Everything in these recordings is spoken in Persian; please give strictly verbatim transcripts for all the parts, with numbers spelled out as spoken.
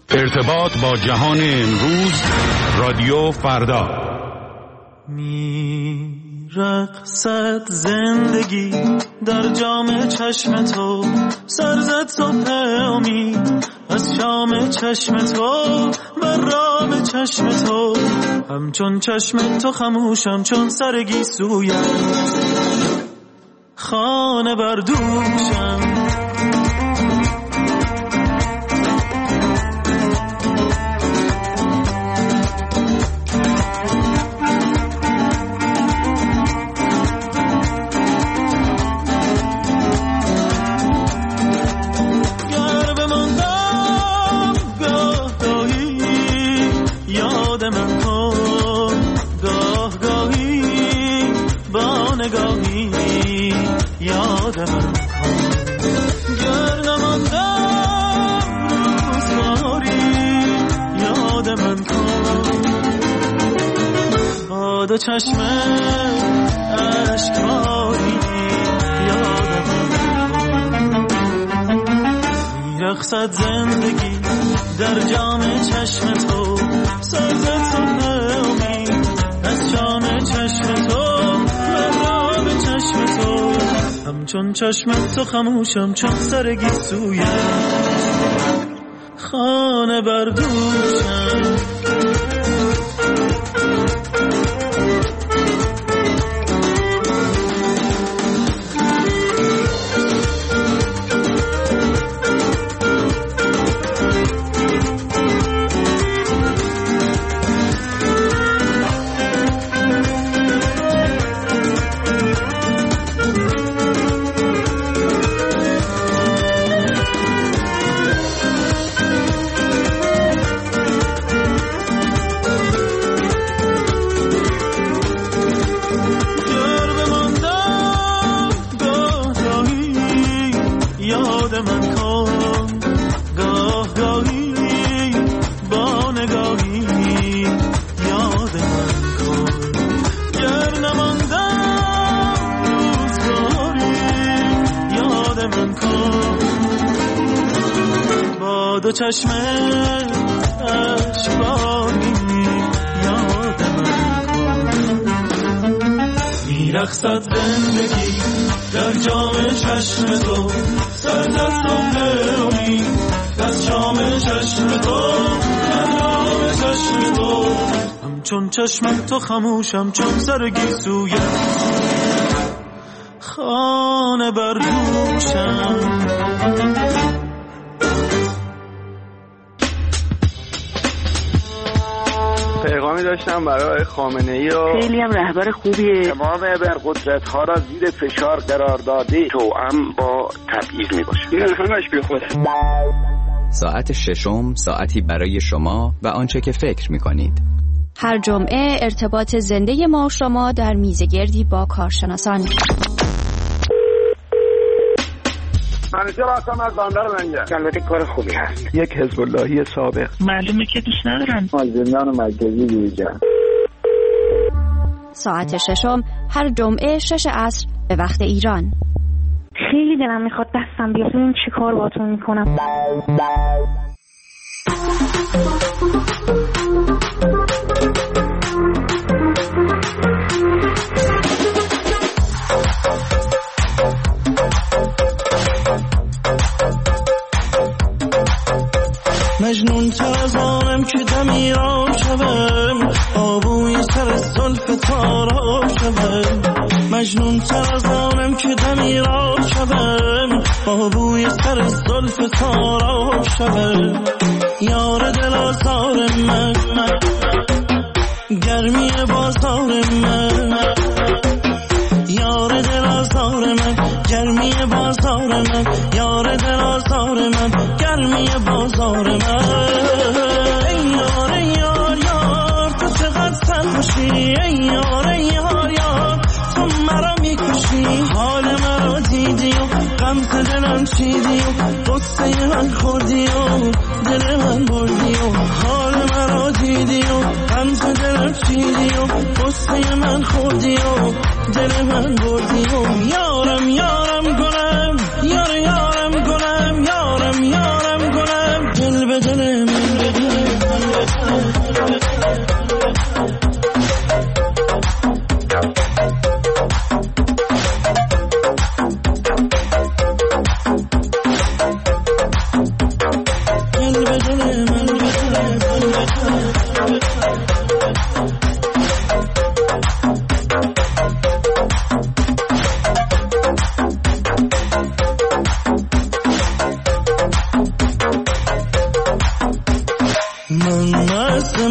ارتباط با جهان امروز، رادیو فردا. میرقصد زندگی در جام چشم تو، سرزد صبح امید از شام چشم تو، بر رام چشم تو، همچون چشم تو خموشم چون سرگی سویت، خانه بردوشم. دو چشم اشکباری یادم میرقصد زندگی در جام چشم تو، سازد صبح امید از شام چشم تو، مرام چشم تو، همچون چشم تو خموشم چون سرگی سویت، خانه بردوشم. دو چشم اشکباری یادم میرقصد زندگی در جام چشم تو، سرزد صبح امید از شام چشم تو، مرام چشم تو، همچون چشم تو خموشم چون سرگی سویت، خانه بردوشم. پیغامی داشتم برای خامنه‌ای و خیلی هم رهبر خوبیه. تمام ابرقدرت‌ها را زیر فشار قرار داده، توأم با تبعیض میباشه. این همش بیخوده. ساعت ششم، ساعتی برای شما و آنچه که فکر میکنید. هر جمعه ارتباط زنده ما و شما در میزگردی با کارشناسان. منیجر هستم از بندر منجر. البته کار خوبی هست. یک حزب اللهی سابق. معلومه که دوست ندارن. از زندان مرکزی بیرون. ساعت ششم هر جمعه شش عصر به وقت ایران. خیلی دلم میخواد دستم بیاد ببینم چی کار باهاتون میکنم. مجنون تر از آنم که دمیرام شوم، آبوی سر زلف تارام شوم. مجنون تر از آنم که دمیرام شوم، آبوی سر زلف تارام شوم. یار دل آزار من، گرمی بازار من، یار دل آزار من، گرمی بازار من، یار دل آزار من، گرمی بازار من. ای یار ای یار یار تو چقدر سرخوشی، ای یار ای یار یار تو مرا میکشی. حال مرا دیدی و غم دلم چیدی و قصه من خوردی و دل من بردی و حال مرا دیدی و غم دلم چیدی و قصه من خوردی و دل من بردی و یارم یارم گلم، یار یارم گلم، یارم یارم گلم، دل به دل من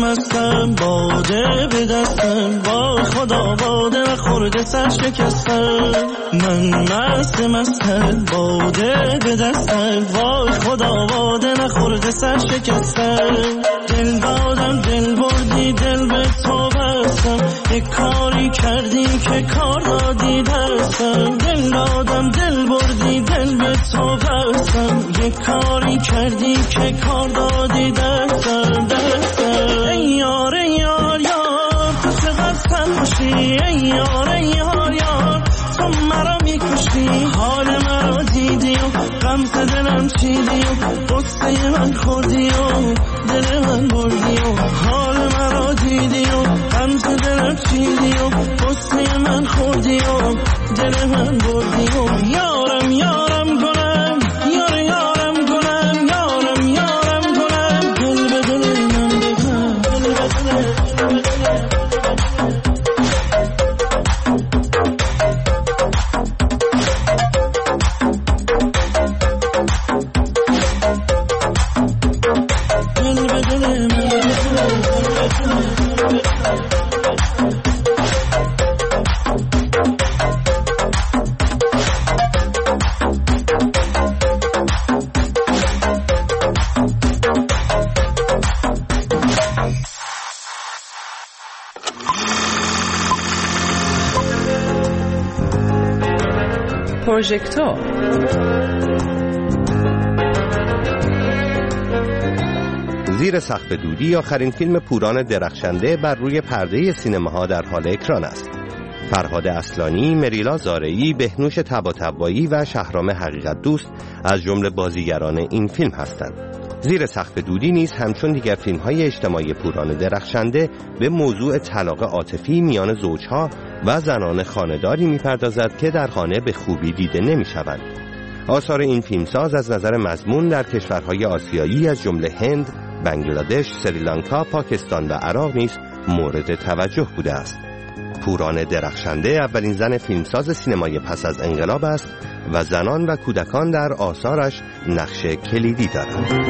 مستم باده به دستم وای خدا باده نخورده سر شکستم من مست مستم باده به دستم وای خدا باده نخورده سر شکستم دل دادم دل بردی دل به تو بستم یک کاری کردی که کار دادی دستم دل دادم دل بردی دل به تو بستم یک کاری کردی که کار دادی دستم دستم ای یار ای یار یار تو چقدر سرخوشی ای یار ای یار یار تو مرا میکشی حال مرا دیدی و غمز دلم چیدی و قصه من خوردی و دل من بردی و حال مرا دیدی و غمز دلم چیدی و قصه من خوردی و دل من بردی و یارم یارم گلم یار یارم گلم یارم یارم گلم دل به دل من بکن دل به دل پروژکتور زیر سقف دودی آخرین فیلم پوران درخشنده بر روی پرده سینماها در حال اکران است. فرهاد اصلانی، مریلا زارعی، بهنوش طباطبایی و شهرام حقیقت دوست از جمله بازیگران این فیلم هستند. زیر سقف دودی نیز همچون دیگر فیلم‌های اجتماعی پوران درخشنده به موضوع طلاق عاطفی میان زوجها و زنان خانه‌داری می‌پردازد که در خانه به خوبی دیده نمی‌شوند. آثار این فیلمساز از نظر مضمون در کشورهای آسیایی از جمله هند، بنگلادش، سریلانکا، پاکستان و عراق نیز مورد توجه بوده است. پوران درخشنده اولین زن فیلمساز سینمای پس از انقلاب است و زنان و کودکان در آثارش نقش کلیدی دارند.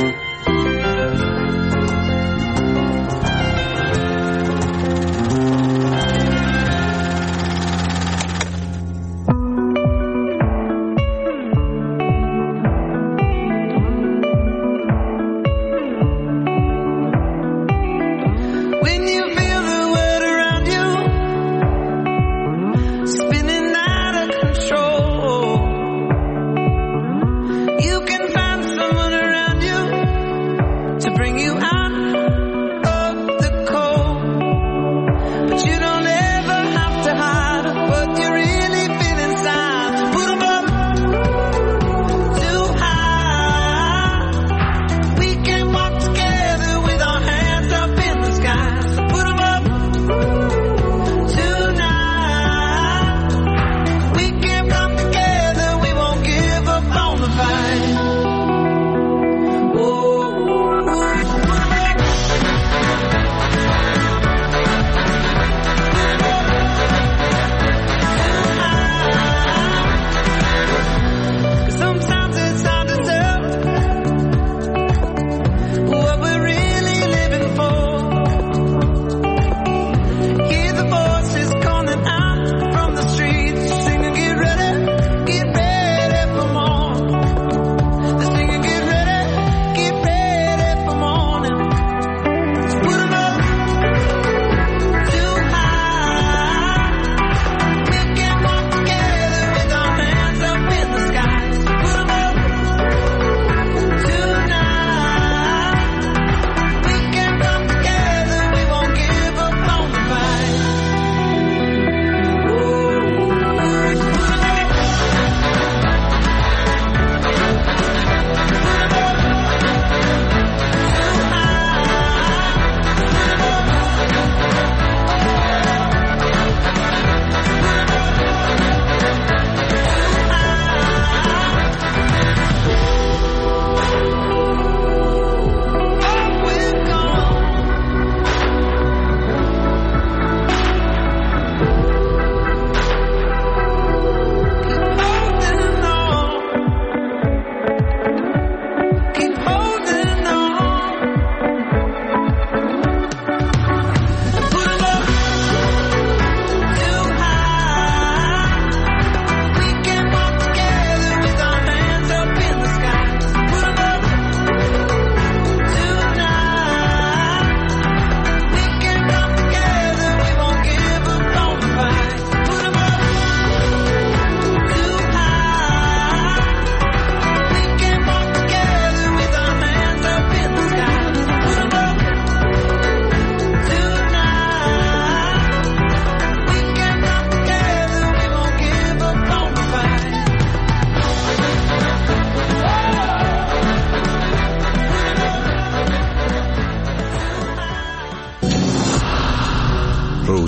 You can find someone around you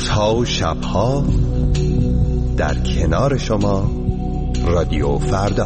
روزها و شبها در کنار شما رادیو فردا.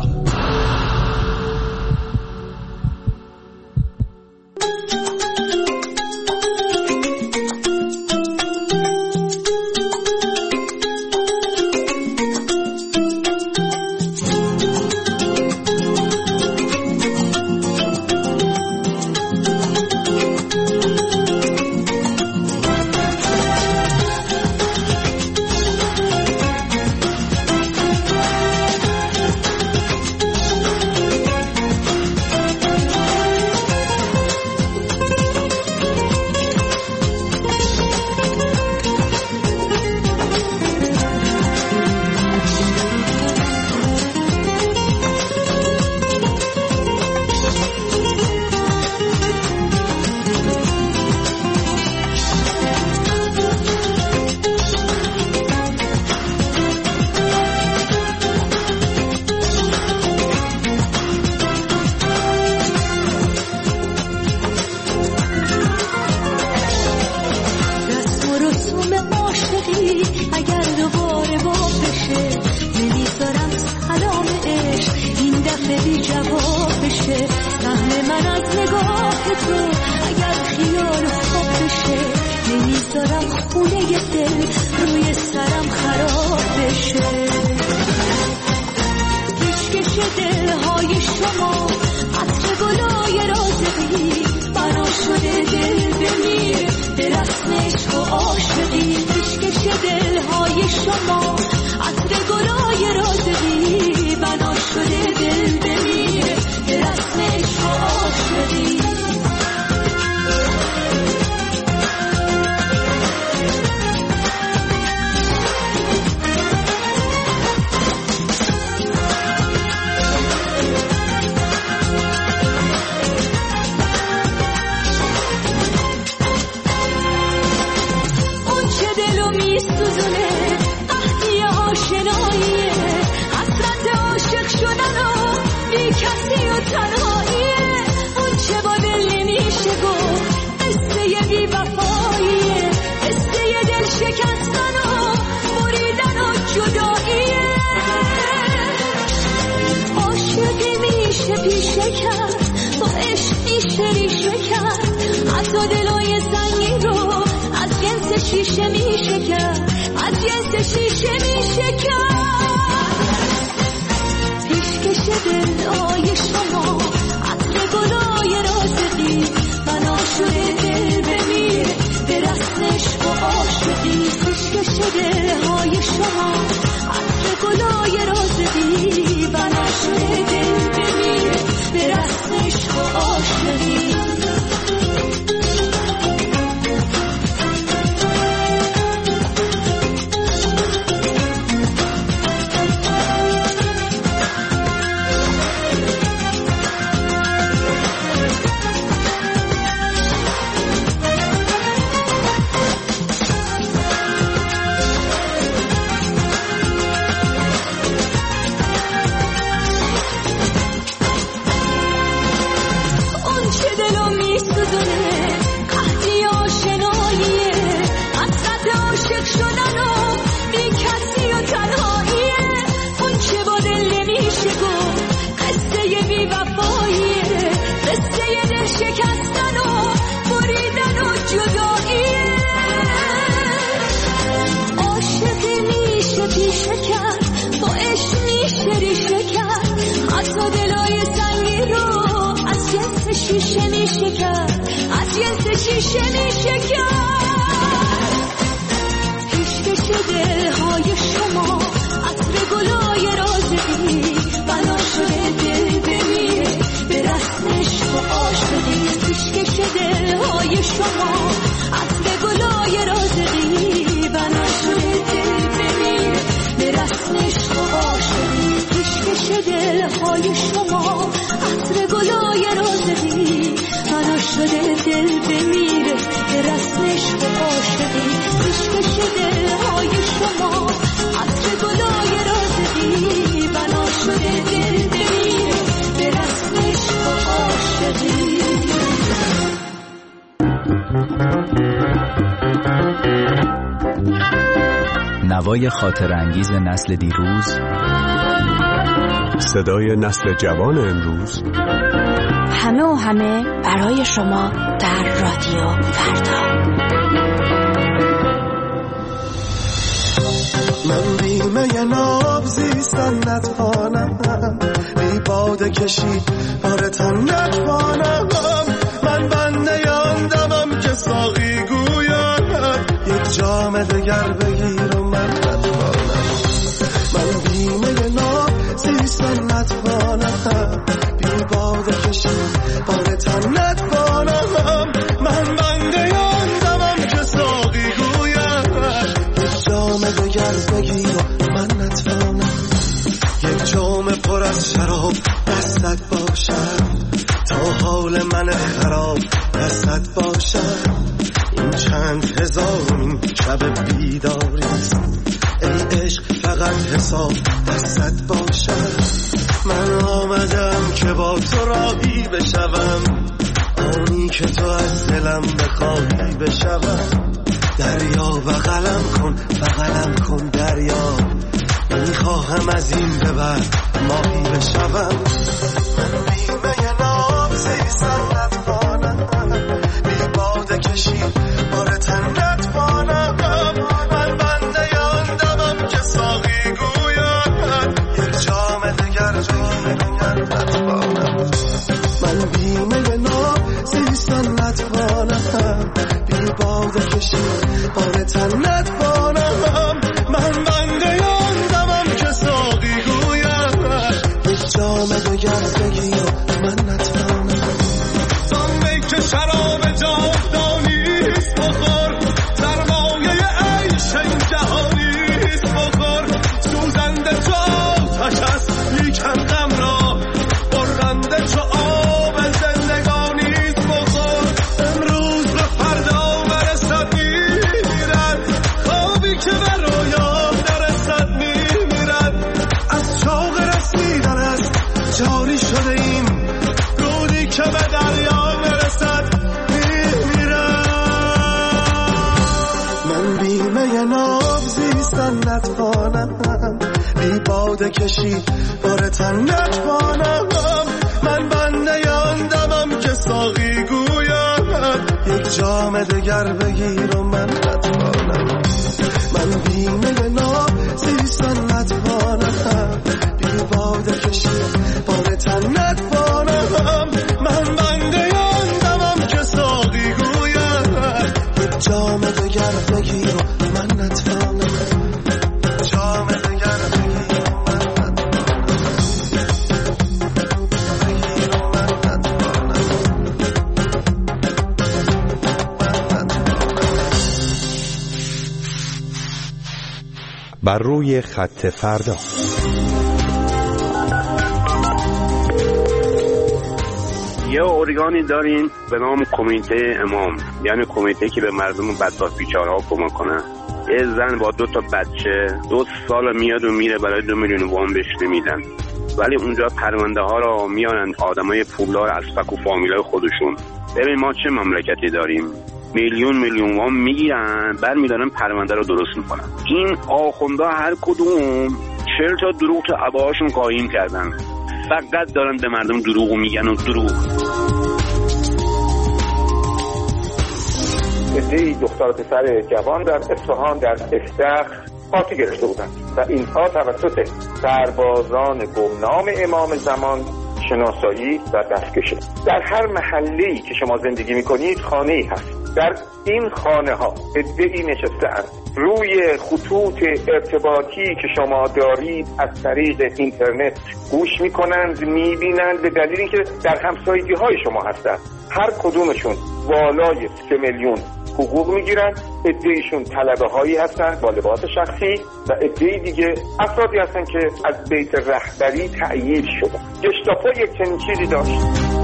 نوای خاطر انگیز نسل دیروز، صدای نسل جوان امروز، همه و همه برای شما در رادیو فردا. من بیمه ناب زیستن نتوانم، بی باده کشید بارتن نتوانم. من بنده آندمم که ساقی گوید یک جام دگر بگیر و من نتوانم. من بیمه ناب زیستن نتوانم، بی باده کشید بارتن نتوانم. من بنده آندمم که ساقی گوید یک جام دگر بگیر و من نتوانم. یک جام پر از شراب دستت باشد تا حال من خراب دستت باشد. این چند هزارمین شب بیداریست، ای عشق فقط حساب دستت باشد. من آمدم که با تو راهی بشوم، آنی که تو از دلم بخواهی بشوم. دریا بغلم کن بغلم کن دریا، میخواهم از این به بعد ماهی بشوم. من بیمه ناب زیستن نتوانم، بی باده کشید بارتن نتوانم. من بنده آندمم که ساقی گوید یک جام دگر جام نتوانم. من بیمه ناب زیستن نتوانم، بی باده کشید بارتن نتوانم. من بنده آندمم که ساقی گوید یک جام دگر بگیر و من نتوانم. زنبه که شراب جاودانیست بخور، سرمایه عیش این جهانیست بخور. سوزنده چو آتش است لیکن غم را، برنده چو آب زندگانیست بخور. امروز به فردا برسد میرد، خوابی که به رویا نرسد میمیرد. از چاق رسیدن است جاری شده ایم، رودی که به دریا برسد میمیرد. من بیمه ناب زیستن نتوانم، بی باده کشید بارتن نتوانم. من بنده آندمم که ساقی گوید یک جام دگر بگیر و من نتوانم. من بیمه ناب زیستن نتوانم، بی باده کشید بارتن نتوانم. من بنده آندمم که ساقی گوید یک جام دگر بگیر و من نتوانم. جام دگر بگیر و من نتوانم، بگیر و من نتوانم، من نتوانم. بر روی خط فردا. یه ارگانی داریم به نام کمیته امام، یعنی کمیته که به مردم بدبخت بیچاره‌ها کمک کنه. یه زن با دو تا بچه دو سال میاد و میره برای دو میلیون وام بهش میدن، ولی اونجا پرونده ها رو میانن آدمای پولدار از فک و فامیلای خودشون. ببین ما چه مملکتی داریم، میلیون میلیون وام میگیرن بعد میدارن پرونده رو درست میکنن. این آخوندا هر کدوم چهل تا دروغ تو عباهاشون قایم کردن، فقط دارن به مردم دروغ میگن و دروغ. عده‌ای دختر و پسر جوان در اصفهان در استخر پارتی گرفته بودند و اینها توسط سربازان گمنام امام زمان شناسایی و دستکش. در هر محله‌ای که شما زندگی می‌کنید خانه‌ای هست. در این خانه‌ها عده‌ای نشسته‌اند روی خطوط ارتباطی که شما دارید از طریق اینترنت گوش می‌کنند، می‌بینند، به دلیل اینکه در همسایگی‌های شما هستند. هر کدومشون بالای سه میلیون حقوق میگیرن. عده‌ایشون طلبه هایی هستن با لباس شخصی و عده‌ای دیگه افرادی هستن که از بیت رهبری تأیید شدن. گشتاپو یک چنین چیزی داشت.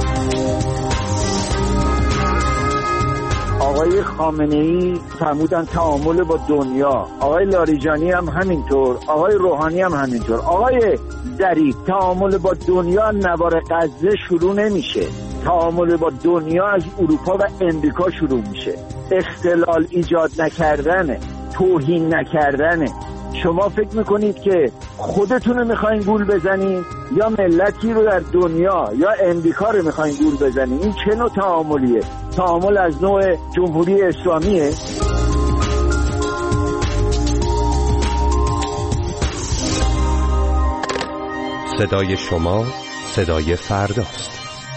آقای خامنه‌ای فرمودن تعامل با دنیا، آقای لاریجانی هم همینطور، آقای روحانی هم همینطور. آقای ظریف تعامل با دنیا نوار غزه شروع نمیشه. تعامل با دنیا از اروپا و امریکا شروع میشه. اختلال ایجاد نکردنه، توهین نکردنه. شما فکر میکنید که خودتون رو میخواین گول بزنین یا ملتی رو در دنیا یا امریکا رو میخواین گول بزنین؟ این چه نوع تعاملیه؟ تعامل از نوع جمهوری اسلامیه؟ صدای شما صدای فرداست.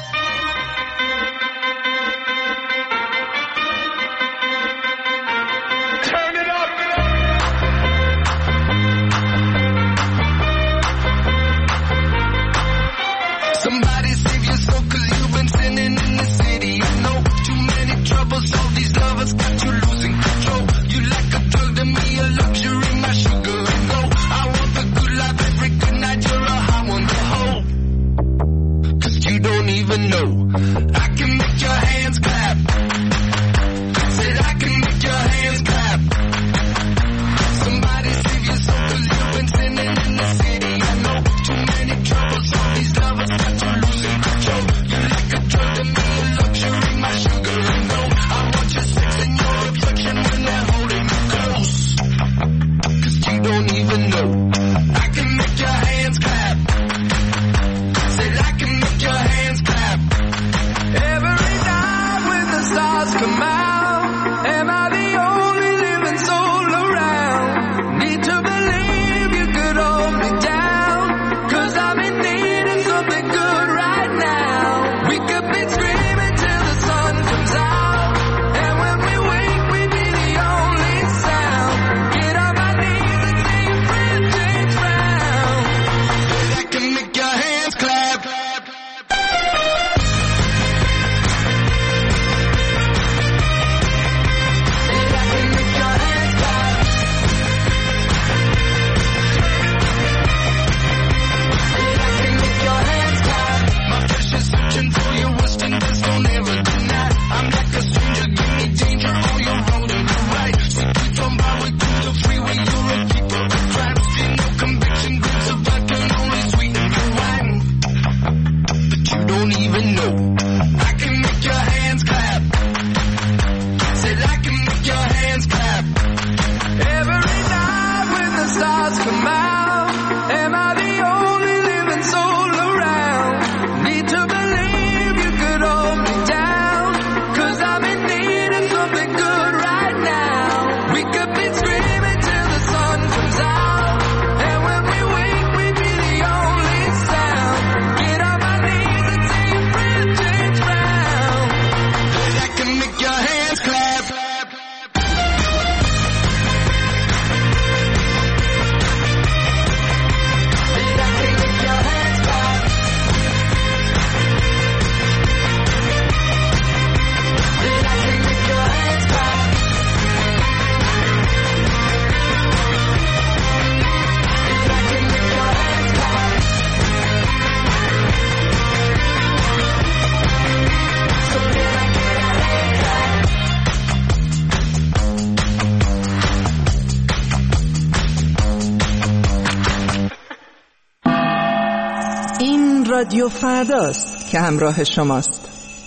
رادیو فرداست که همراه شماست.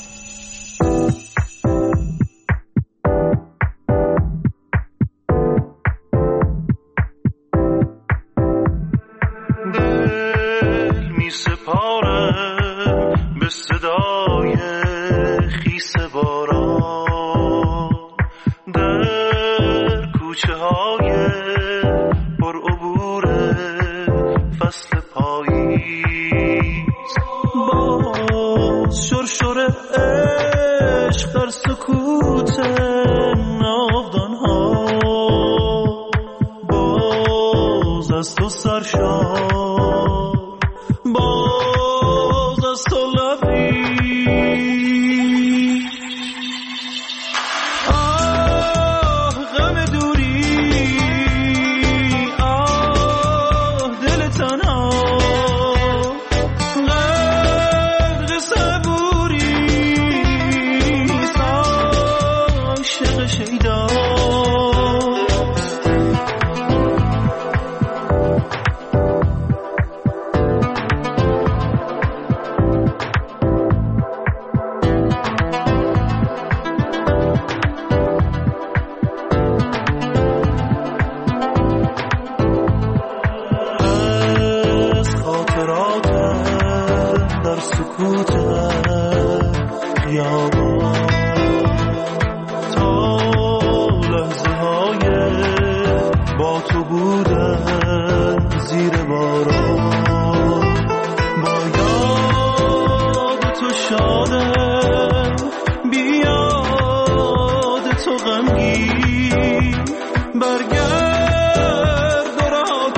دل می سپارم به صدای خیس باران در کوچه های پر عبور فصل پاییز، باز شرشر عشق در سکوت ناودان ها، باز از تو سرشار، باز از تو لبی. آه غم دوری، آه دل تنها، غرق صبوری، عاشق شیدا. غمگین برگرد و رها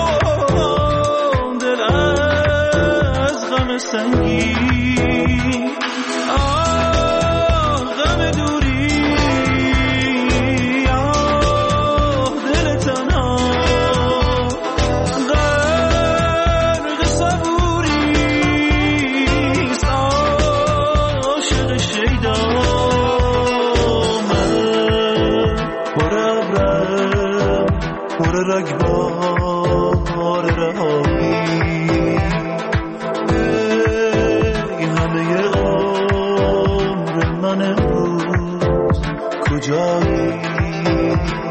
کن دل از غم سنگین. آه غم دوری، آه دل تنها، غرق صبوری عاشق شیدا. رگبار رهایی ای همه عمر من امروز کجایی؟